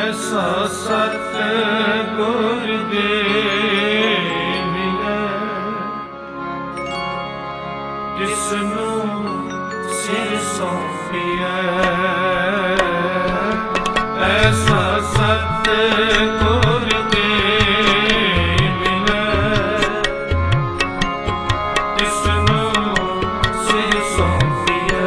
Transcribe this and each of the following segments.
ਐਸਾ ਸਤਿਗੁਰ ਦੇ ਮਿਲੈ, ਜਿਸਨੂੰ ਸਿਰ ਸੌਂਪੀਐ। ਐਸਾ ਸਤਿਗੁਰ ਦੇ ਮਿਲੈ, ਜਿਸਨੂੰ ਸਿਰ ਸੌਂਪੀਐ।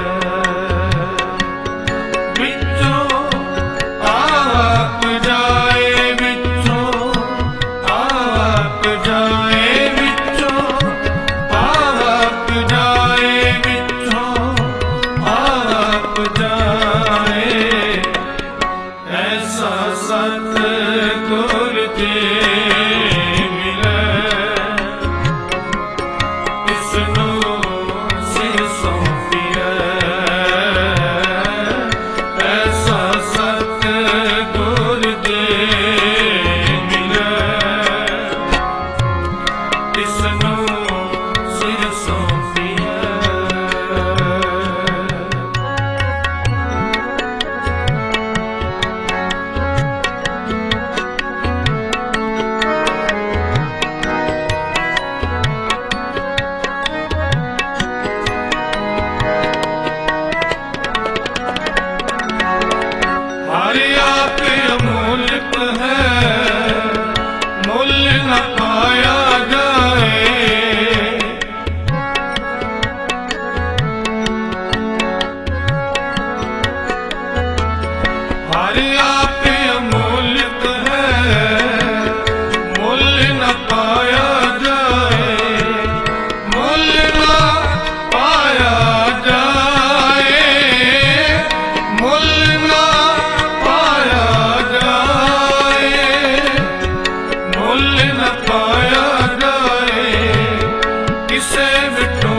ਵਿੱਚੋਂ ਆਪ ਜਾਏ, ਵਿੱਚੋਂ ਆਪ ਜਾਏ, ਵਿੱਚੋਂ ਆਪ ਜਾਏ, ਵਿੱਚੋਂ ਆਪ ਜਾਏ। ਐਸਾ ਸਤਿਗੁਰ ਦੇ ਮਿਲੈ, ਜਿਸਨੂੰ ਸਿਰ ਸੌਂਪੀਐ। ਐਸਾ ਸਤਿਗੁਰ ਦੇ ਮਿਲੈ, ਜਿਸਨੂੰ ਸਿਰ ਸੌਂਪੀਐ। हर आप अमूल्य है, मुल न पाया जाए। हर आप अमूल्य है, मुल न पाया जाए। मुल न पाया जाए, मुल न पाया जाए। मुल न पाया जाए किसे विटों।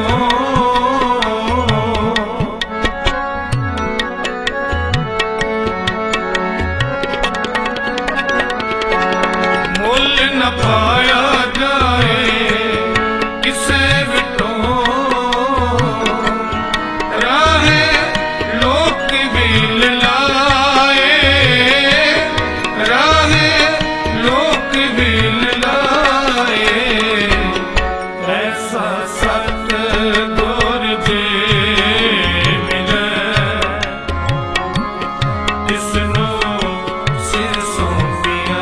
मुल न पाया जाए किसे विटों। राहे लोक भी लाए, राहे लोक भी लाए। ऐसा सतिगुर दे मिलੈ, जिसਨੂੰ ਸਿਰ ਸੌਂਪੀਐ।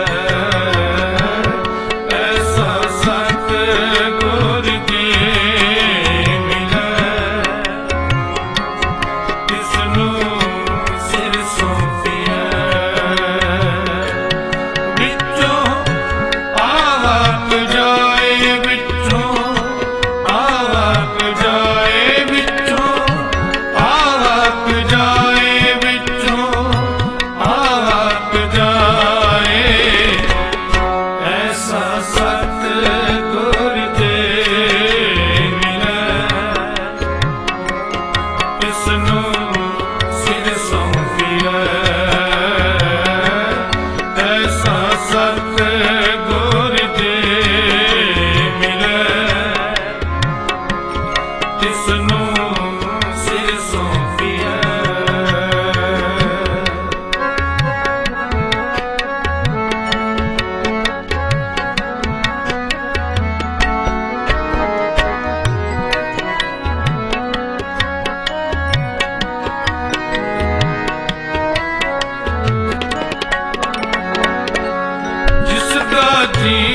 ਐਸਾ ਸਤਿਗੁਰ ਦੇ ਮਿਲੈ, ਜਿਸਨੂੰ ਸਿਰ ਸੌਂਪੀਐ। ਵਿੱਚੋਂ ਆਪ ਜਾਏ, ਵਿੱਚੋਂ ਆਪ ਜਾਏ, ਵਿੱਚੋਂ ਆਪ ਜਾਏ, ਵਿੱਚੋਂ ਆਪ ਜਾਏ। ਐਸਾ ਸਤਿਗੁਰ ਦੇ ਮਿਲੈ, ਜਿਸਨੂੰ ਸਿਰ ਸੌਂਪੀਐ। ਐਸਾ ਸਤਿਗੁਰ ਦੇ ਮਿਲੈ, ਜਿਸਨੂੰ ਸਿਰ ਸੌਂਪੀਐ। जिसका जी